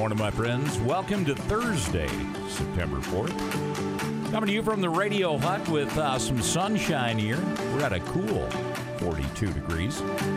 morning, my friends. Welcome to Thursday, September 4th. Coming to you from the Radio Hut with some sunshine here. We're at a cool 42 degrees.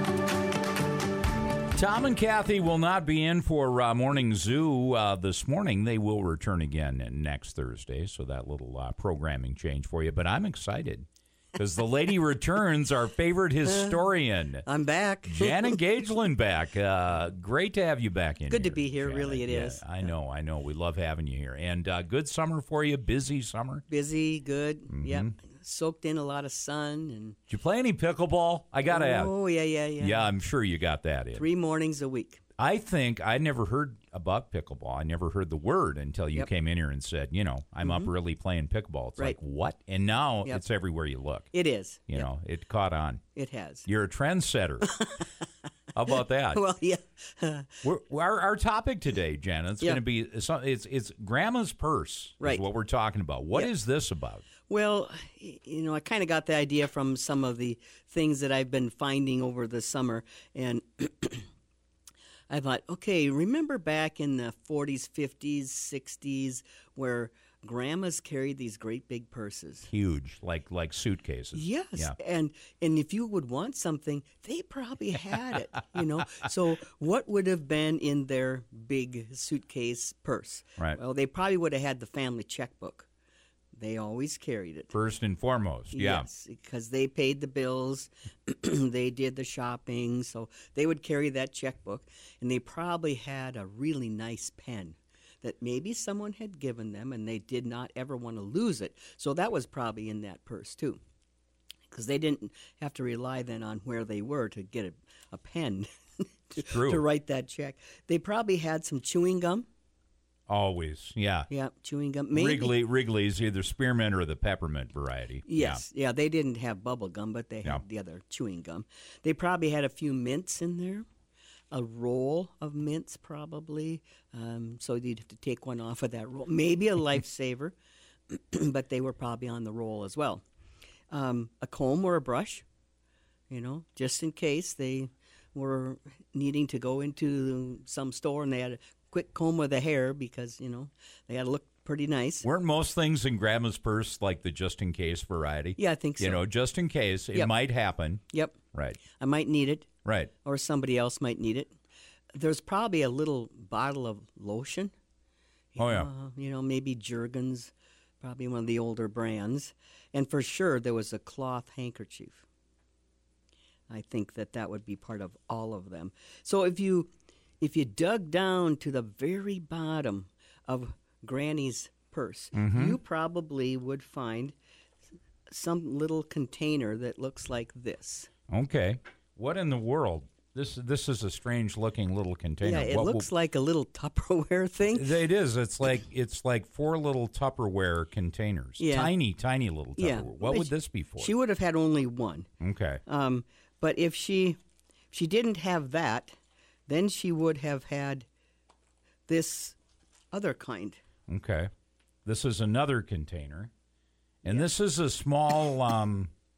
Tom and Kathy will not be in for Morning Zoo this morning. They will return again next Thursday, so that little programming change for you. But I'm excited because the lady returns, our favorite historian. I'm back. Janet Gagelin back. Great to have you back in. Good here, to be here. Janet. Really, it is. I know. We love having you here. And good summer for you. Busy summer. Busy, good. Mm-hmm. Yep. Soaked in a lot of sun. And did you play any pickleball? I got to ask. Oh, yeah. Yeah, I'm sure you got that in. 3 mornings a week. I think I never heard about pickleball. I never heard the word until you came in here and said, I'm up early playing pickleball. It's like, what? And now it's everywhere you look. It is. You know, it caught on. It has. You're a trendsetter. How about that? Well, yeah. Our topic today, Janet, it's going to be, it's Grandma's Purse is what we're talking about. What is this about? Well, I kind of got the idea from some of the things that I've been finding over the summer, and I thought, okay, remember back in the 40s, 50s, 60s where grandmas carried these great big purses? Huge, like suitcases. Yes, yeah. And if you would want something, they probably had it, So what would have been in their big suitcase purse? Right. Well, they probably would have had the family checkbook. They always carried it. First and foremost, yeah. Yes, because they paid the bills, they did the shopping, so they would carry that checkbook, and they probably had a really nice pen that maybe someone had given them, and they did not ever want to lose it. So that was probably in that purse, too, because they didn't have to rely then on where they were to get a pen to write that check. They probably had some chewing gum. Always, yeah. Yeah, chewing gum. Maybe. Wrigley's either spearmint or the peppermint variety. Yes, yeah. They didn't have bubble gum, but they had the other chewing gum. They probably had a few mints in there, a roll of mints probably. So you'd have to take one off of that roll. Maybe a lifesaver, but they were probably on the roll as well. A comb or a brush, just in case they were needing to go into some store and they had a quick comb of the hair because, they had to look pretty nice. Weren't most things in Grandma's purse like the just-in-case variety? Yeah, I think so. Just in case. It might happen. Yep. Right. I might need it. Right. Or somebody else might need it. There's probably a little bottle of lotion. Maybe Jergens, probably one of the older brands. And for sure, there was a cloth handkerchief. I think that would be part of all of them. So if you dug down to the very bottom of Granny's purse, you probably would find some little container that looks like this. Okay. What in the world? This is a strange-looking little container. Yeah, it looks like a little Tupperware thing. It is. It's like 4 little Tupperware containers. Yeah. Tiny little Tupperware. Yeah. What would this be for? She would have had only one. Okay. But if she didn't have that, then she would have had this other kind. Okay. This is another container. And this is a small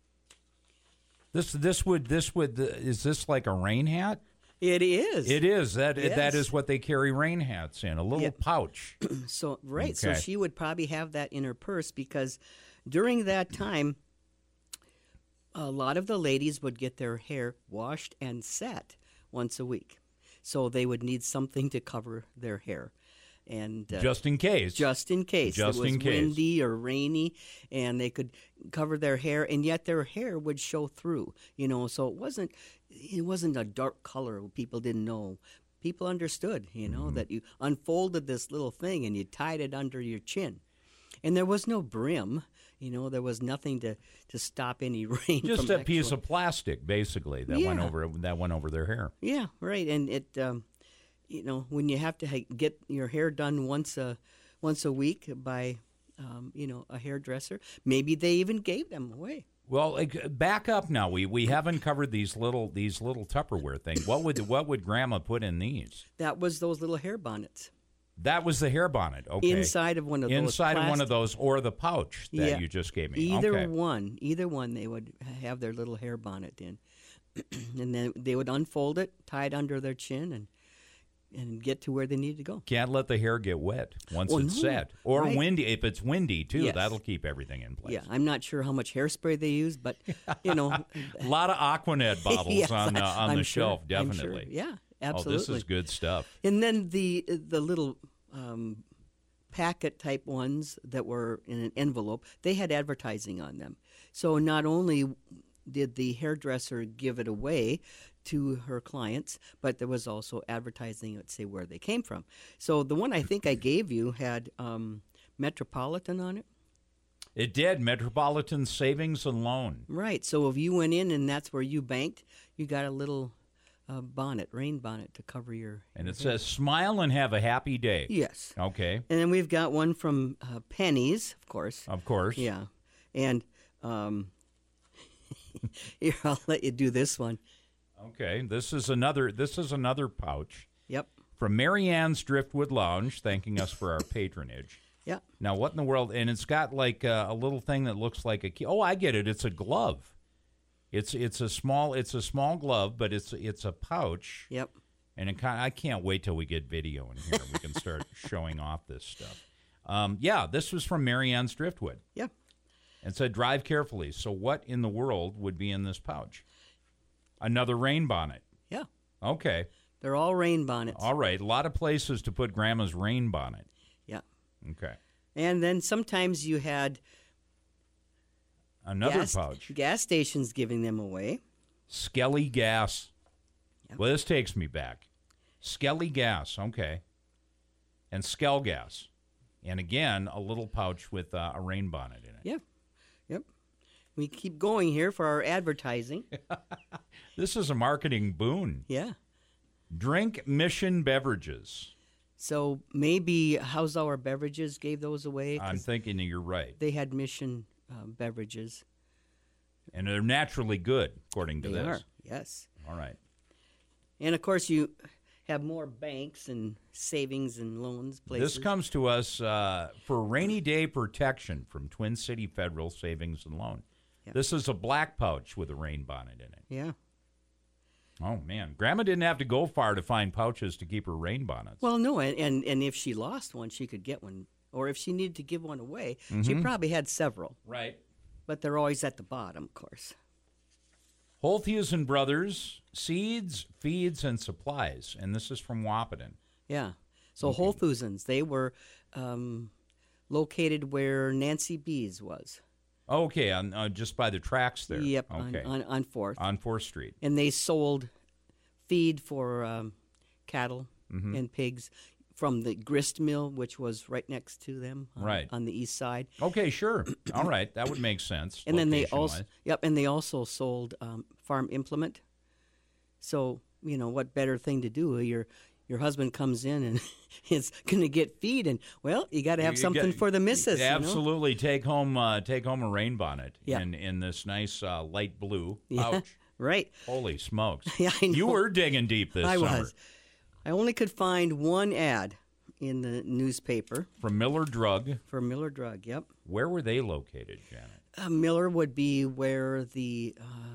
is this like a rain hat? It is. It is. That is what they carry rain hats in, a little pouch. So she would probably have that in her purse because during that time a lot of the ladies would get their hair washed and set once a week. So they would need something to cover their hair. And just in case. Just in case. It was windy or rainy, and they could cover their hair, and yet their hair would show through. So it wasn't a dark color people didn't know. People understood, that you unfolded this little thing and you tied it under your chin. And there was no brim. There was nothing to stop any rain. Just a piece of plastic, basically, that went over their hair. Yeah, right. And it, when you have to get your hair done once a week by, a hairdresser, maybe they even gave them away. Well, back up now. We haven't covered these little Tupperware things. What would Grandma put in these? That was those little hair bonnets. That was the hair bonnet, okay. Inside of one of those, or the pouch that you just gave me. Either one, they would have their little hair bonnet in. And then they would unfold it, tie it under their chin, and and get to where they need to go. Can't let the hair get wet once Well, it's no, set. Or right. windy. If it's windy, too, Yes. that'll keep everything in place. Yeah, I'm not sure how much hairspray they use, but, you know. A lot of Aquanet bottles Yes, on I'm the sure, shelf, I'm sure. definitely. Yeah, Oh, absolutely. this is good stuff. And then the little packet type ones that were in an envelope, they had advertising on them. So not only did the hairdresser give it away to her clients, but there was also advertising that say where they came from. So the one I think I gave you had Metropolitan on it. It did. Metropolitan Savings and Loan. Right. So if you went in and that's where you banked, you got a little bonnet, rain bonnet to cover your. And it says, smile and have a happy day. Yes. Okay. And then we've got one from Pennies, of course. Of course. Yeah. And here, I'll let you do this one. Okay. This is another pouch Yep. from Marianne's Driftwood Lounge, thanking us for our patronage. Yep. Now, what in the world? And it's got like a little thing that looks like a key. Oh, I get it. It's a glove. It's a small glove, but it's a pouch. Yep. And I can't wait till we get video in here. We can start showing off this stuff. Yeah, this was from Marianne's Driftwood. Yep. And said, drive carefully. So what in the world would be in this pouch? Another rain bonnet. Yeah. Okay. They're all rain bonnets. All right. A lot of places to put Grandma's rain bonnet. Yeah. Okay. And then sometimes you had Another pouch. gas stations giving them away. Skelly Gas. Yep. Well, this takes me back. Skelly Gas. Okay. And Skell Gas. And again, a little pouch with a rain bonnet in it. Yeah. Yep. We keep going here for our advertising. This is a marketing boon. Yeah. Drink Mission Beverages. So maybe House Our Beverages gave those away. I'm 'cause thinking you're right. they had Mission beverages. And they're naturally good, according to They this. are. Yes. All right. And of course, you have more banks and savings and loans places. This comes to us for rainy day protection from Twin City Federal Savings and Loan. Yeah. This is a black pouch with a rain bonnet in it. Yeah. Oh, man. Grandma didn't have to go far to find pouches to keep her rain bonnets. Well, no, and if she lost one, she could get one. Or if she needed to give one away, she probably had several. Right. But they're always at the bottom, of course. Holthius and Brothers, Seeds, Feeds, and Supplies. And this is from Wahpeton. Yeah. So Whole Foodsons, they were located where Nancy B's was. Okay, on just by the tracks there. Yep, Okay. on 4th. On 4th Street. And they sold feed for cattle and pigs from the grist mill, which was right next to them Right. on the east side. Okay, sure. All right, that would make sense. And then they location-wise. also sold farm implement. So, what better thing to do? Your husband comes in and is going to get feed, and well, you got to have something for the missus. Absolutely, take home a rain bonnet Yeah. in this nice light blue Yeah, pouch. right. Holy smokes! Yeah, I know. You were digging deep this I summer. was. I only could find one ad in the newspaper From Miller Drug. for Miller Drug. Yep. Where were they located, Janet? Miller would be where the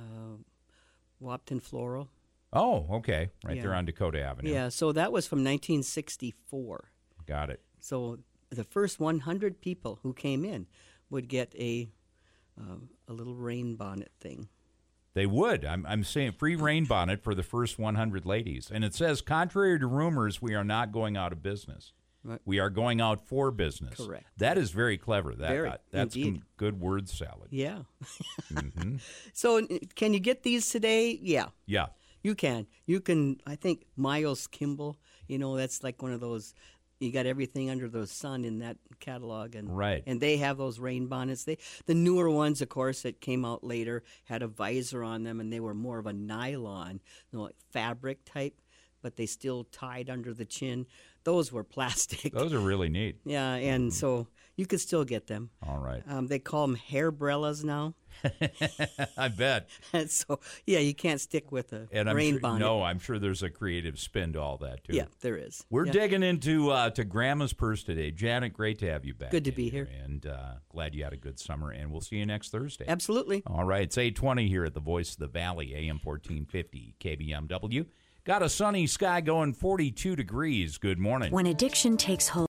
Wahpeton Floral. Oh, okay, right there Yeah. on Dakota Avenue. Yeah, so that was from 1964. Got it. So the first 100 people who came in would get a little rain bonnet thing. They would. I'm saying free rain bonnet for the first 100 ladies. And it says, contrary to rumors, we are not going out of business. Right. We are going out for business. Correct. That is very clever. That's indeed. some good word salad. Yeah. Hmm. So can you get these today? Yeah, Yeah. you can. You can, I think, Miles Kimball, that's like one of those, you got everything under the sun in that catalog. And Right. And they have those rain bonnets. The newer ones, of course, that came out later had a visor on them, and they were more of a nylon, like fabric type, but they still tied under the chin. Those were plastic. Those are really neat. Yeah, and so you could still get them. All right. They call them hairbrellas now. I bet. And so, yeah, you can't stick with a And I'm rain sure, bonnet. no, I'm sure there's a creative spin to all that, too. Yeah, there is. We're Yeah. digging into to Grandma's Purse today. Janet, great to have you back. Good to in be here. And glad you had a good summer, and we'll see you next Thursday. Absolutely. All right, it's 8:20 here at the Voice of the Valley, AM 1450, KBMW. Got a sunny sky going 42 degrees. Good morning. When addiction takes hold